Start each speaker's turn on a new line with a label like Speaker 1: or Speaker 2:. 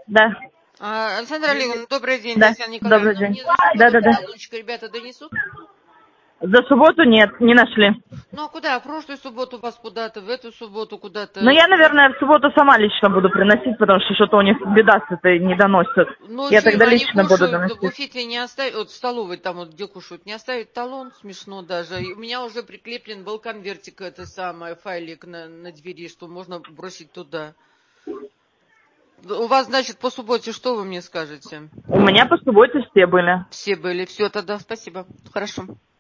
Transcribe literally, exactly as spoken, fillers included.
Speaker 1: Да.
Speaker 2: А, Александра Олеговна, добрый день,
Speaker 1: Да.
Speaker 2: Татьяна
Speaker 1: Добрый
Speaker 2: Николаевна.
Speaker 1: день.
Speaker 2: Мне за
Speaker 1: Да,
Speaker 2: субботу
Speaker 1: да, да.
Speaker 2: талончик ребята донесут?
Speaker 1: За субботу нет, не нашли.
Speaker 2: Ну а куда? В прошлую субботу вас куда-то, в эту субботу
Speaker 1: Но
Speaker 2: куда-то.
Speaker 1: я, наверное, в субботу сама лично буду приносить, потому что что-то у них беда с этой не доносят.
Speaker 2: Ну
Speaker 1: Я
Speaker 2: что им,
Speaker 1: тогда
Speaker 2: они
Speaker 1: лично буду
Speaker 2: кушают, в
Speaker 1: доносить.
Speaker 2: буфете не оставят, вот в столовой там вот где кушают, не оставят талон, смешно даже. И у меня уже прикреплен был конвертик, это самое, файлик на, на двери, что можно бросить туда. У вас, значит, по субботе что вы мне скажете?
Speaker 1: У меня по субботе все были.
Speaker 2: Все были, все тогда, спасибо, хорошо.